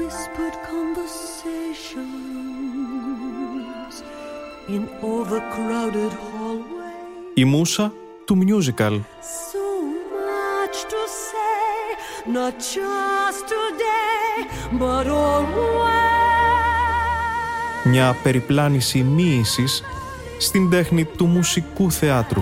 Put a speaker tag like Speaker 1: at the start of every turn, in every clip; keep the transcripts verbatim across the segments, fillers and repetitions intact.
Speaker 1: whispered conversations in overcrowded hallways.
Speaker 2: Η μούσα του musical.
Speaker 1: So much to say, not just today, but always.
Speaker 2: Μια περιπλάνηση μοίησης στην τέχνη του μουσικού θεάτρου.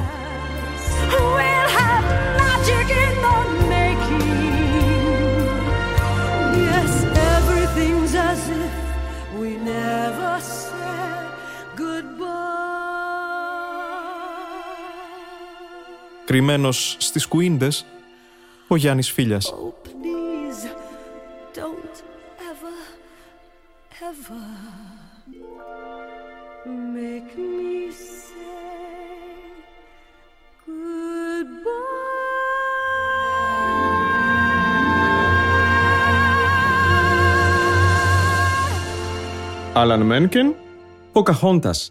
Speaker 2: Κρυμμένος στις κουίντες, ο Γιάννης Φίλιας.
Speaker 1: Oh, please, don't ever, ever make me say goodbye.
Speaker 2: Άλαν Μένκεν, Ποκαχόντας.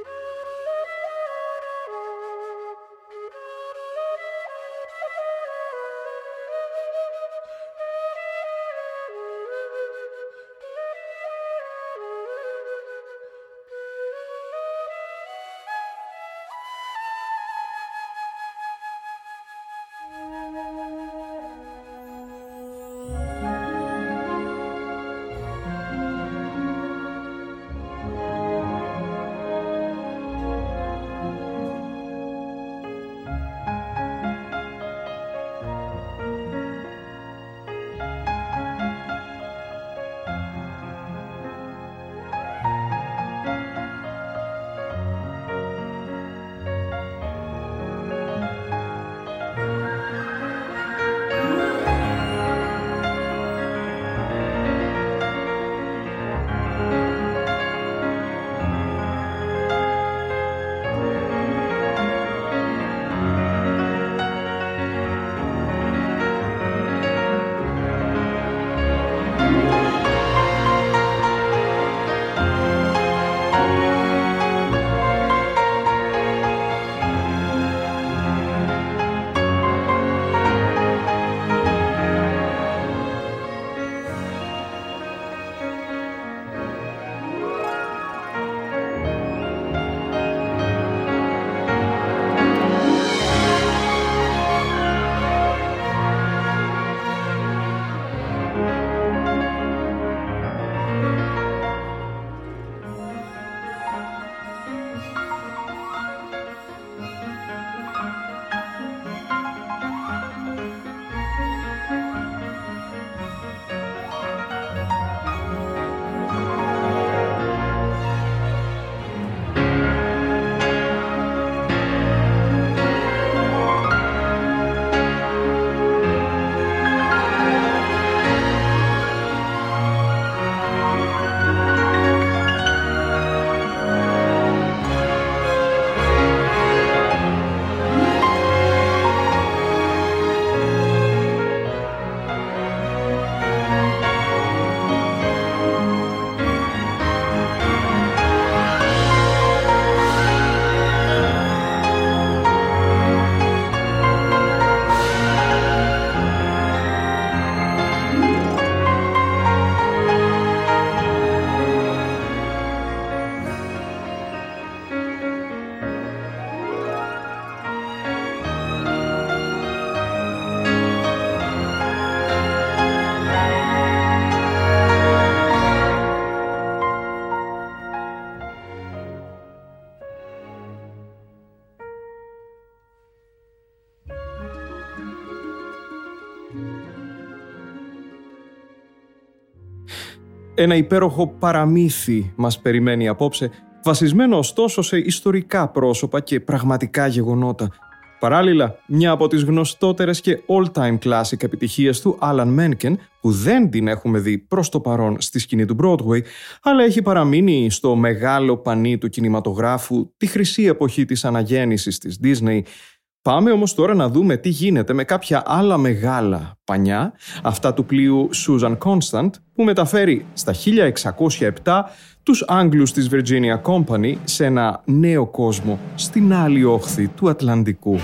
Speaker 2: Ένα υπέροχο παραμύθι μας περιμένει απόψε, βασισμένο ωστόσο σε ιστορικά πρόσωπα και πραγματικά γεγονότα. Παράλληλα, μια από τις γνωστότερες και all-time classic επιτυχίες του, Alan Menken, που δεν την έχουμε δει προς το παρόν στη σκηνή του Broadway, αλλά έχει παραμείνει στο μεγάλο πανί του κινηματογράφου τη χρυσή εποχή της αναγέννησης της Disney. Πάμε όμως τώρα να δούμε τι γίνεται με κάποια άλλα μεγάλα πανιά, αυτά του πλοίου Susan Constant, που μεταφέρει στα χίλια εξακόσια επτά τους Άγγλους της Virginia Company σε ένα νέο κόσμο στην άλλη όχθη του Ατλαντικού.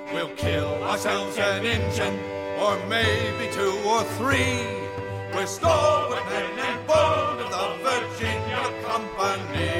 Speaker 3: We'll kill ourselves an engine, or maybe two or three. We're stalwart men and bold of the Virginia Company.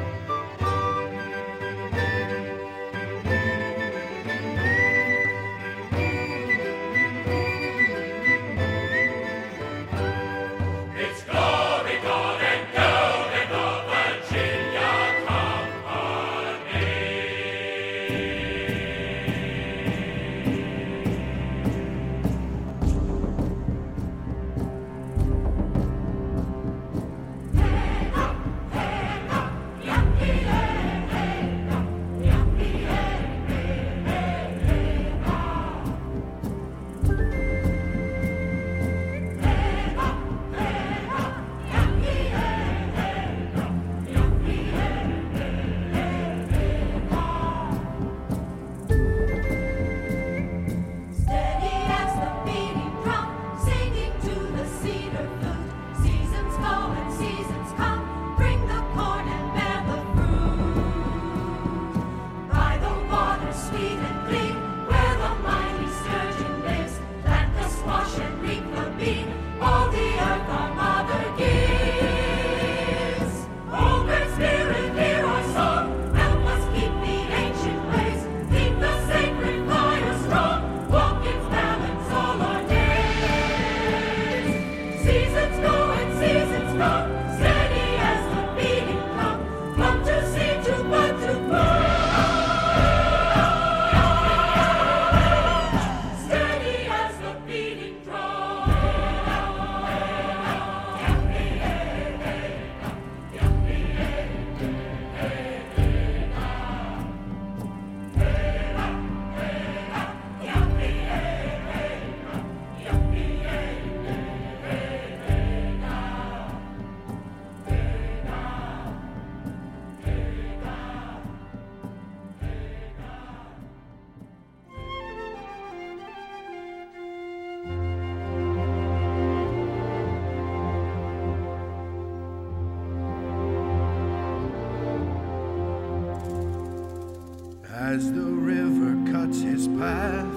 Speaker 4: As the river cuts his path,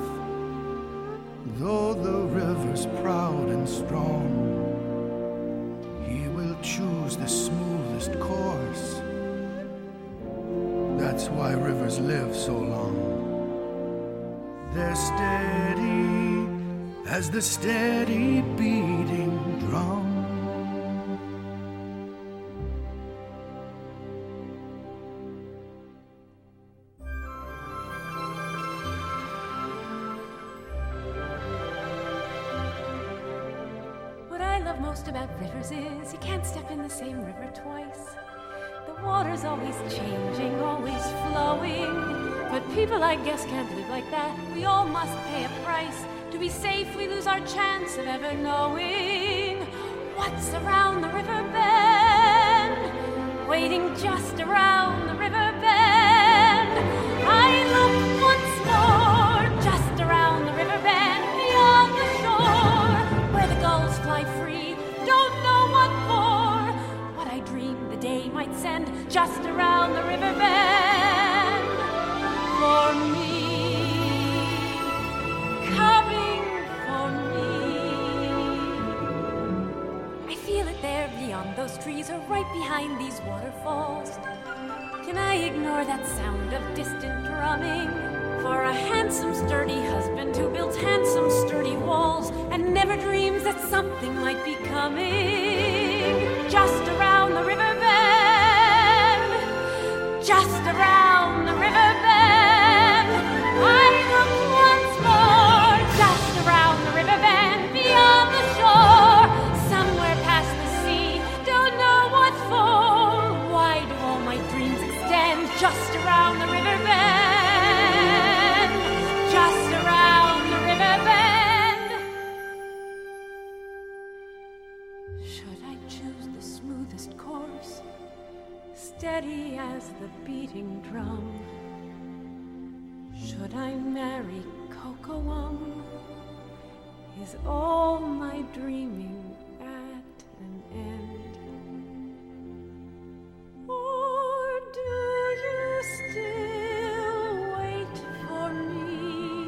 Speaker 4: though the river's proud and strong, he will choose the smoothest course. That's why rivers live so long. They're steady as the steady beating drum.
Speaker 5: Most about rivers is you can't step in the same river twice. The water's always changing, always flowing. But people, I guess, can't live like that. We all must pay a price. To be safe, we lose our chance of ever knowing what's around the river bend, waiting just around the river bend. I look once more just around the river bend, beyond the shore, where the gulls fly free. Don't know what for, what I dream the day might send just around the river bend. For me, coming for me. I feel it there beyond those trees or right behind these waterfalls. Can I ignore that sound of distant drumming? For a handsome, sturdy husband who builds handsome, sturdy walls and never dreams that something might be coming just around the river bend, just around the river bend. I look once more just around the river bend, beyond the shore, somewhere past the sea. Don't know what for. Why do all my dreams extend just around the river bend, just around the river bend? Should I choose the smoothest course, steady as the beating drum? Should I marry Kocoum? Is all my dreaming at an end? Or do you still wait for me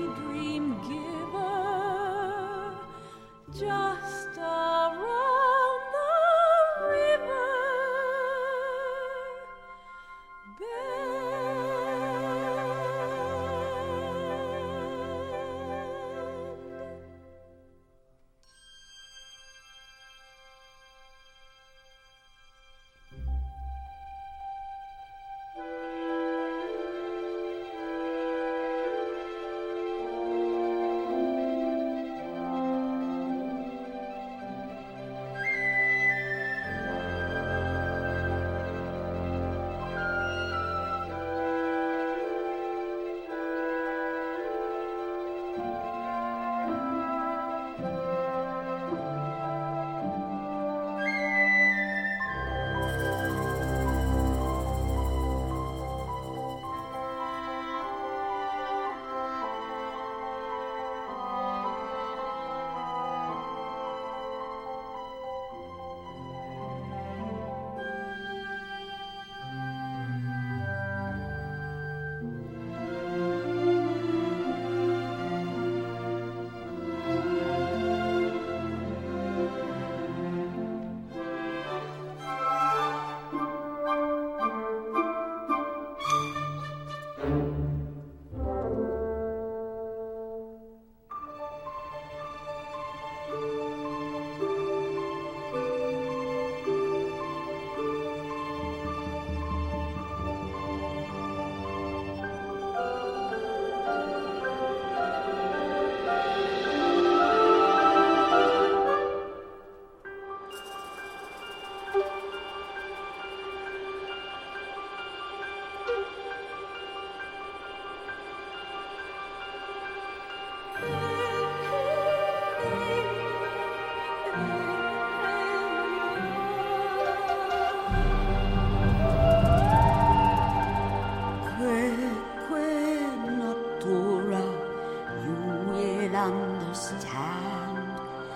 Speaker 1: Aurora, you will understand.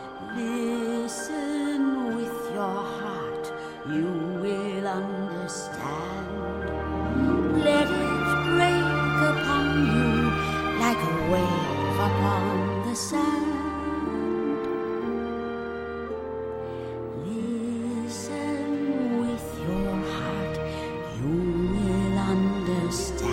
Speaker 1: Listen with your heart, you will understand. Let it break upon you like a wave upon the sand. Listen with your heart, you will understand.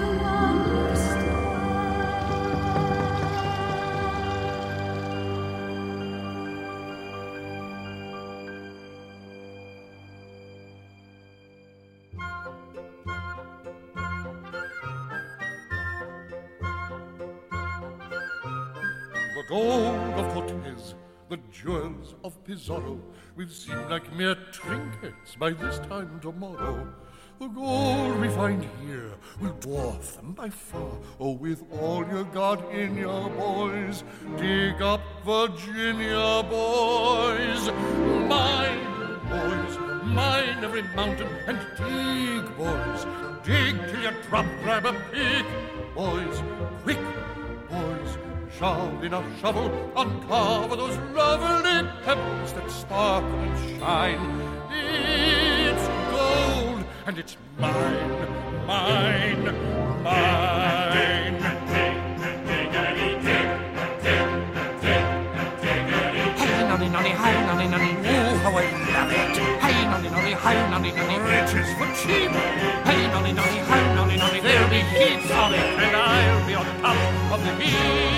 Speaker 3: The gold of Cortez, the jewels of Pizarro will seem like mere trinkets by this time tomorrow. The gold we find here will dwarf them by far. Oh, with all you got in your boys, dig up Virginia, boys. Mine, boys, mine every mountain, and dig, boys. Dig till you drop, grab a pick, boys. Quick, boys. Shove in a shovel, uncover those lovely pebbles that sparkle and shine. It's gold, and it's mine, mine, mine.
Speaker 6: Hey, nonny, nonny, hi, nonny, nonny, oh, how I love it. Hey, nonny, nonny, hi, nonny, nonny,
Speaker 3: Riches for cheap.
Speaker 6: hey, nonny, nonny, hi, nonny, nonny,
Speaker 3: There'll be heaps of it, and I'll be on top of the heap.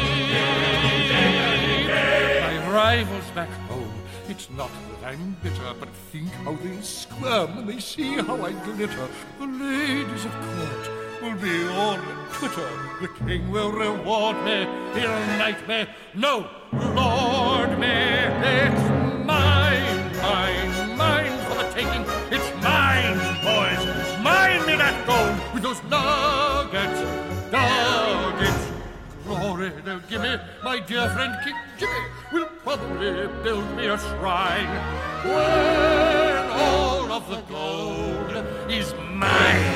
Speaker 3: My rivals back home, it's not that I'm bitter, but think how they'll squirm when they see how I glitter. The ladies of court will be all a twitter. The king will reward me, he'll knight me, no, lord me. It's mine, mine, mine for the taking. It's mine, boys, mine me that gold with those nuggets, nuggets. Glory they'll give me, my dear friend King Jimmy will probably build me a shrine when all of the gold is mine.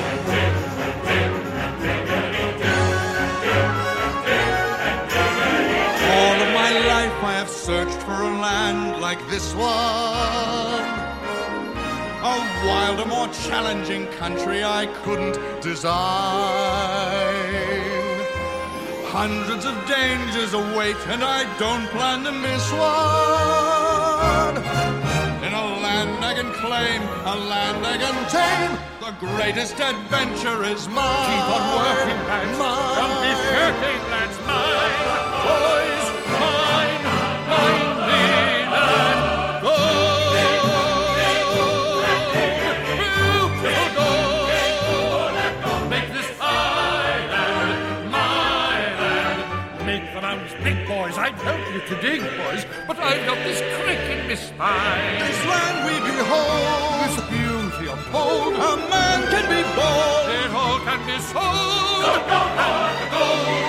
Speaker 7: All of my life I have searched for a land like this one. A wilder, more challenging country I couldn't design. Hundreds of dangers await, and I don't plan to miss one. In a land I can claim, a land I can tame, the greatest adventure is mine.
Speaker 3: Keep on working, lads.
Speaker 7: Mine.
Speaker 3: Don't be shirking, lads. Mine, boys, mine, mine, me that gold. Beautiful gold. Make this island my land. Make the mountains big, boys. I'd help you to dig, boys, but I've got this crick in my spine.
Speaker 7: This land we behold,
Speaker 3: This beauty untold,
Speaker 7: a man can be bold.
Speaker 3: it all can be sold. And the gold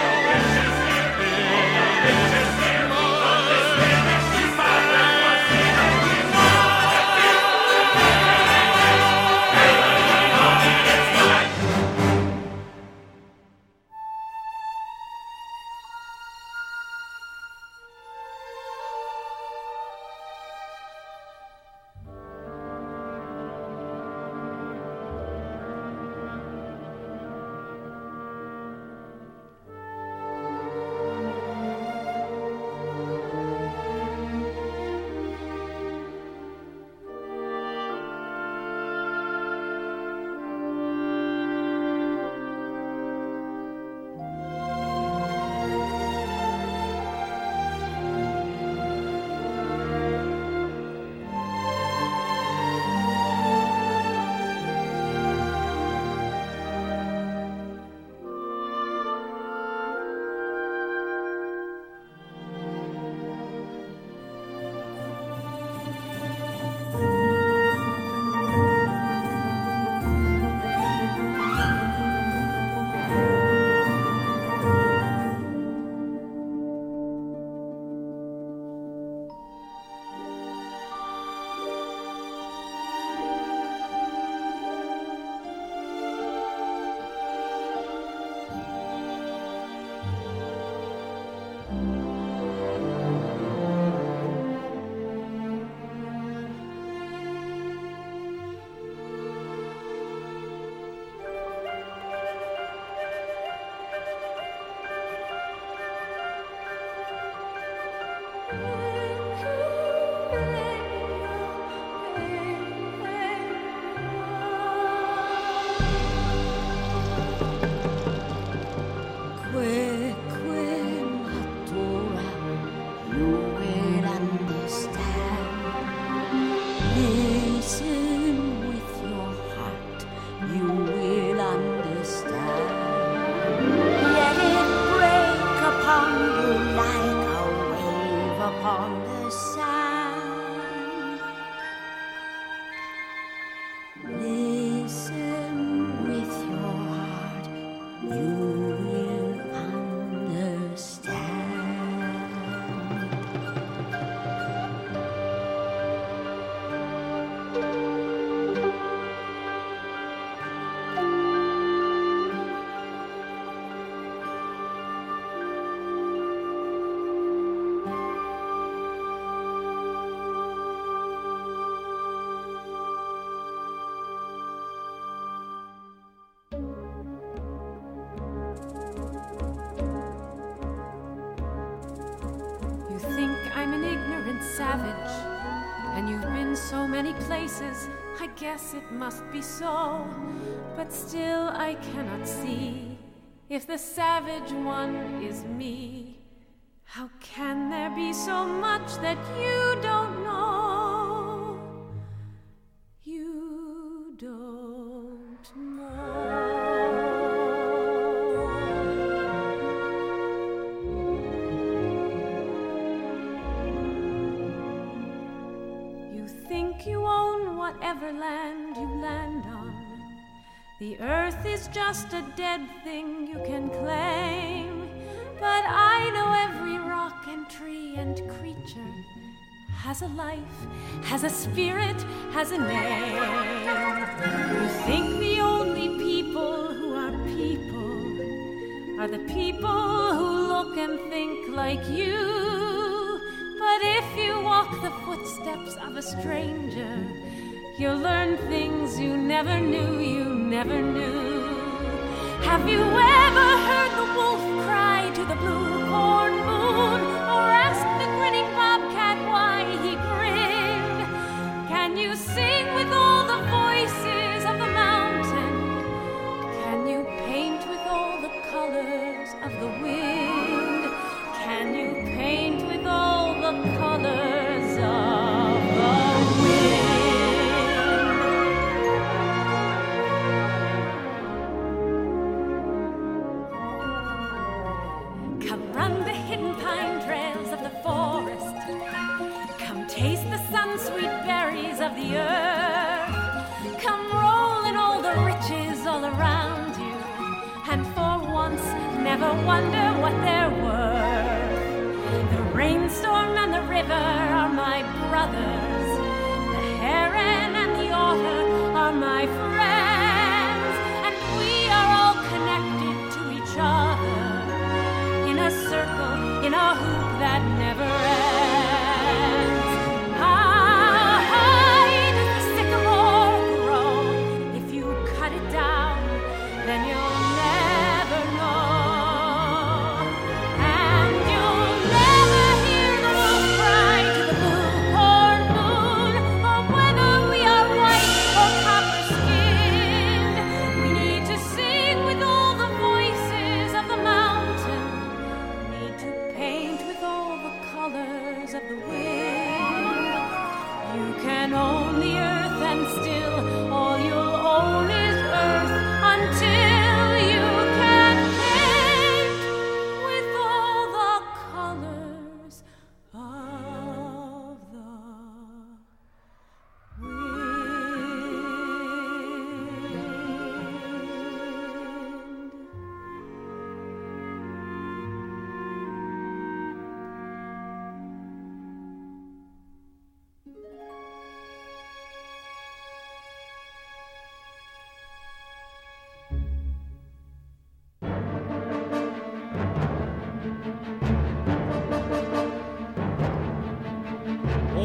Speaker 5: Savage, and you've been so many places, I guess it must be so, but still I cannot see if the savage one is me. How can there be so much that you don't know? You don't know. You own whatever land you land on. The earth is just a dead thing you can claim. But I know every rock and tree and creature has a life, has a spirit, has a name. You think the only people who are people are the people who look and think like you. But if you walk the footsteps of a stranger, you'll learn things you never knew, you never knew. Have you ever heard the wolf cry to the blue corn moon, or asked the grinning bobcat why he grinned? Can you sing with all the voices of the mountain? Can you paint with all the colors of the wind? Can you paint with all the colors of the wind? Come run the hidden pine trails of the forest. Come taste the sun-sweet berries of the earth. Come roll in all the riches all around you, and for once never wonder what they're worth. The rainstorm and the river are my brothers. The heron and the otter are my friends. And we are all connected to each other in a circle, in a hoop that never ends. How high does the sycamore grow? If you cut it down, then you'll never know.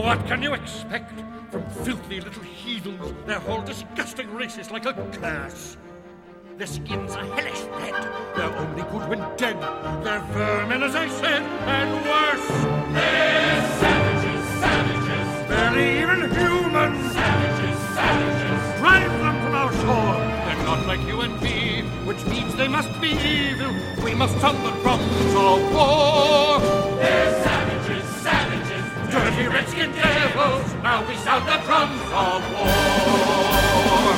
Speaker 3: What can you expect from filthy little heathens? Their whole disgusting race is like a curse. Their skins are hellish red. They're only good when dead. They're vermin, as I said, and worse. They're savages, savages. Barely even human. Savages, savages. Drive them from our shore. They're not like you and me, which means they must be evil. We must sound the drums of war. They're savages, savages. Dirty redskin devils. Now we sound the drums of war.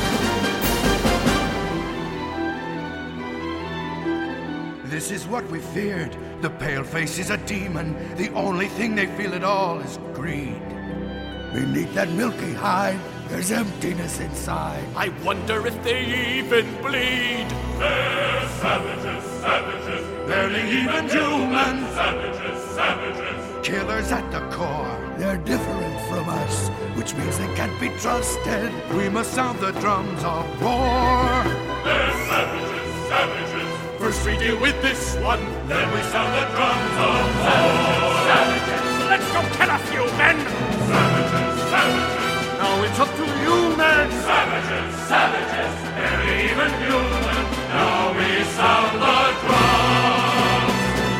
Speaker 4: This is what we feared. The paleface is a demon. The only thing they feel at all is greed. Beneath that milky hide, there's emptiness inside.
Speaker 6: I wonder if they even bleed.
Speaker 3: They're savages, savages.
Speaker 4: Barely even human.
Speaker 3: Savages, savages.
Speaker 4: Killers at the core. They're different from us, which means they can't be trusted. We must sound the drums of war.
Speaker 3: They're savages, savages. First we deal with this one, then we sound the drums of war. Savages, let's go kill a few men. Savages, savages. Now it's up to you, men. Savages, savages. Barely even human. Now we sound the drums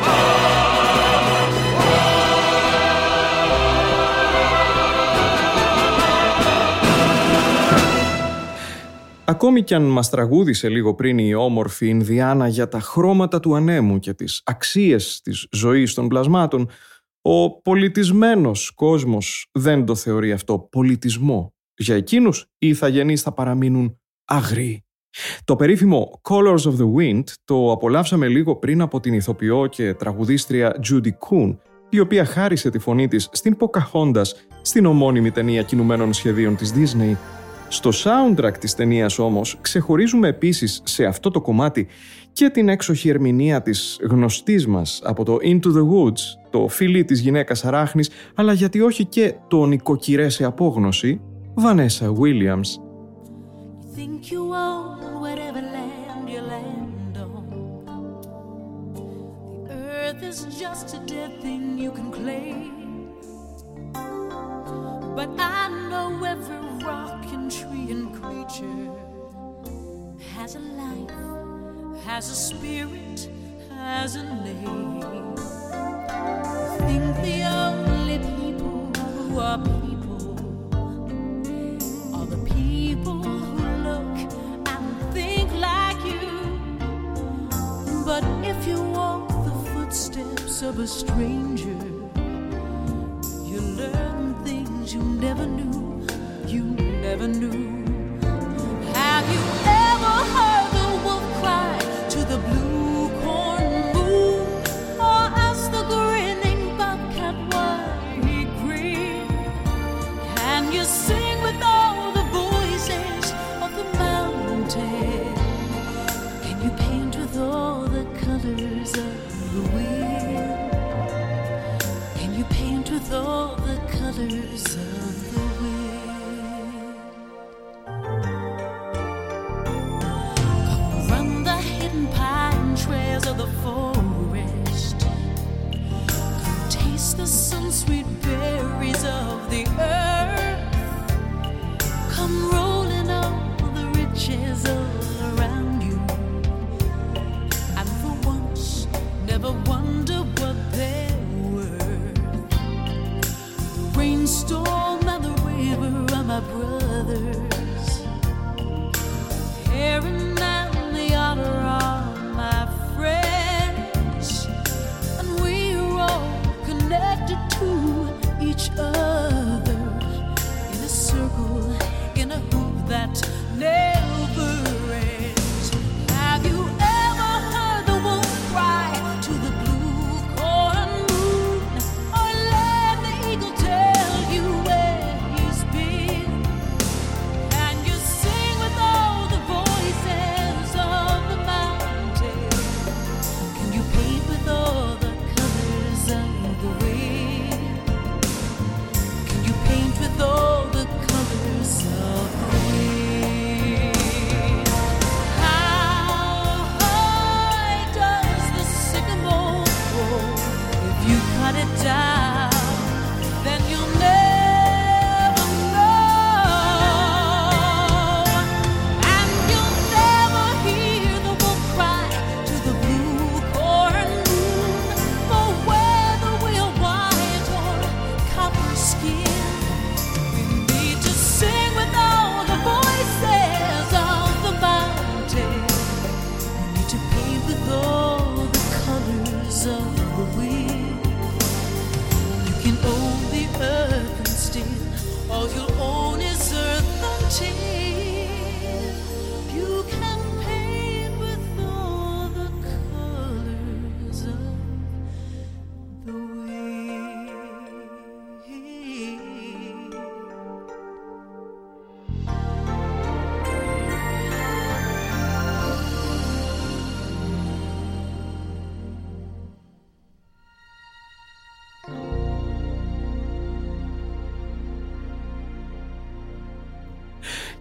Speaker 3: of war.
Speaker 2: Ακόμη κι αν μας τραγούδισε λίγο πριν η όμορφη Ινδιάνα για τα χρώματα του ανέμου και τις αξίες της ζωής των πλασμάτων, ο πολιτισμένος κόσμος δεν το θεωρεί αυτό πολιτισμό. Για εκείνους οι ηθαγενείς θα παραμείνουν αγριοί. Το περίφημο Colors of the Wind το απολαύσαμε λίγο πριν από την ηθοποιό και τραγουδίστρια Judy Kuhn, η οποία χάρισε τη φωνή της στην Pocahontas στην ομώνυμη ταινία κινουμένων σχεδίων της Disney. Στο soundtrack της ταινίας όμως ξεχωρίζουμε επίσης σε αυτό το κομμάτι και την έξοχη ερμηνεία της γνωστής μας από το Into the Woods, το φιλί της γυναίκας αράχνης, αλλά γιατί όχι και το νοικοκυρέ σε απόγνωση, Vanessa Williams.
Speaker 1: Think you own whatever land you land on. The earth is just a dead thing you can claim. But I know every rock and tree and creature has a life, has a spirit, has a name. I think the only people who are people are the people who look and think like you. But if you walk the footsteps of a stranger, you learn things you never knew, you never knew. Have you ever heard the wolf cry to the blue corn moon, or ask the grinning bobcat why he grinned? Can you sing with all the voices of the mountain? Can you paint with all the colors of the wind? Can you paint with all the colors of the wind? Come run the hidden pine trails of the forest. Come taste the sun-sweet berries of the earth. Come rolling all the riches all around you, and for once never wonder what they're worth. The rainstorm and the river are my brothers. Heron and the otter are my friends, and we're all connected to each other in a circle, in a hoop that never ends. Have you ever heard the wolf cry to the blue corn moon, or let the eagle tell you where he's been? Can you sing with all the voices of the mountain? Can you paint with all the colors of the wind? Can you paint with all the colors of the wind? How high does the sycamore grow? If you cut it down, then you'll never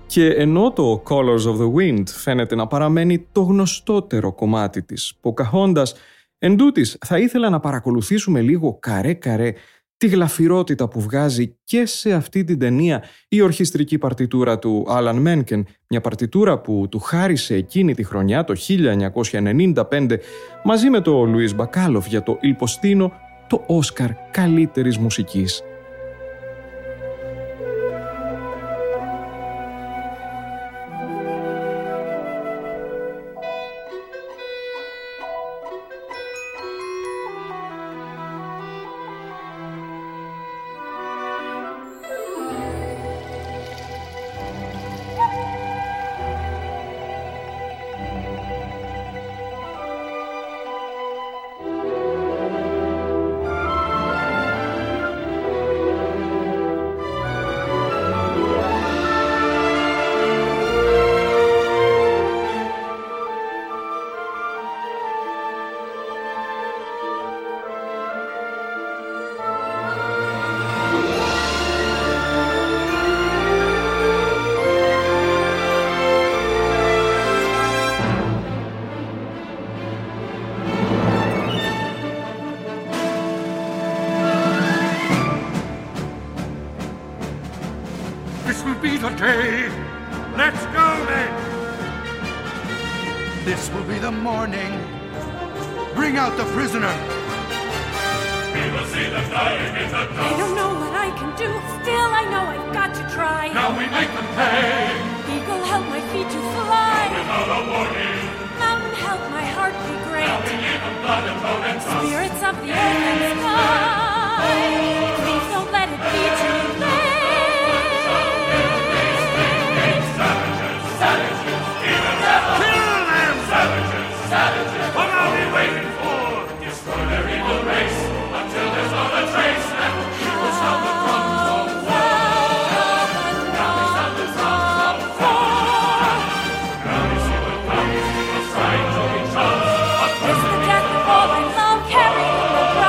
Speaker 2: Και ενώ το Colors of the Wind φαίνεται να παραμένει το γνωστότερο κομμάτι της Ποκαχόντας, εντούτοις θα ήθελα να παρακολουθήσουμε λίγο καρέ-καρέ τη γλαφυρότητα που βγάζει και σε αυτή την ταινία η ορχιστρική παρτιτούρα του Άλαν Μένκεν, μια παρτιτούρα που του χάρισε εκείνη τη χρονιά, το χίλια εννιακόσια ενενήντα πέντε, μαζί με το Λουίς Μπακάλοφ για το Il Postino, το Όσκαρ καλύτερης μουσικής.
Speaker 5: It's the death of all I love, carrying the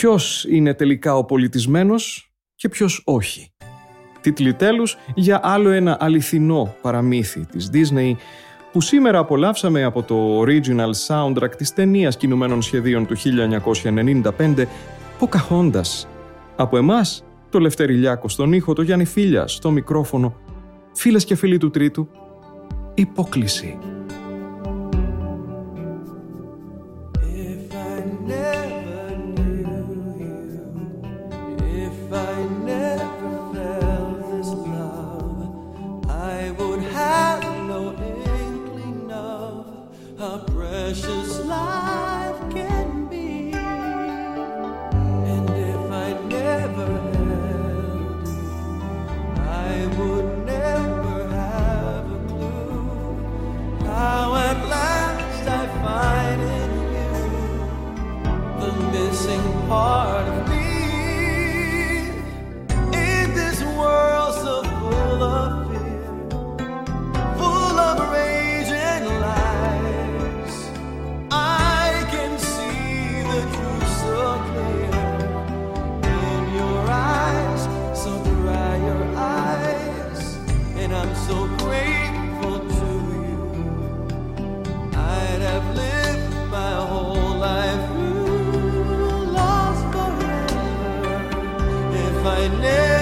Speaker 2: ποιος είναι τελικά ο πολιτισμένος και ποιος όχι. Τίτλοι τέλους για άλλο ένα αληθινό παραμύθι της Disney που σήμερα απολαύσαμε από το original soundtrack της ταινίας κινουμένων σχεδίων του χίλια εννιακόσια ενενήντα πέντε Pocahontas. Από εμάς, το Λευτέρη στον ήχο, το Γιάννη Φίλια στο μικρόφωνο. Φίλες και φίλοι του Τρίτου, υπόκληση.
Speaker 8: Precious life can be, and if I never held you, I would never have a clue how at last I find in you the missing part of me. In this world so full of fear, full of rage and lies, I can see the truth so clear. In your eyes, so dry your eyes, and I'm so grateful to you. I'd have lived my whole life through, lost forever, if I never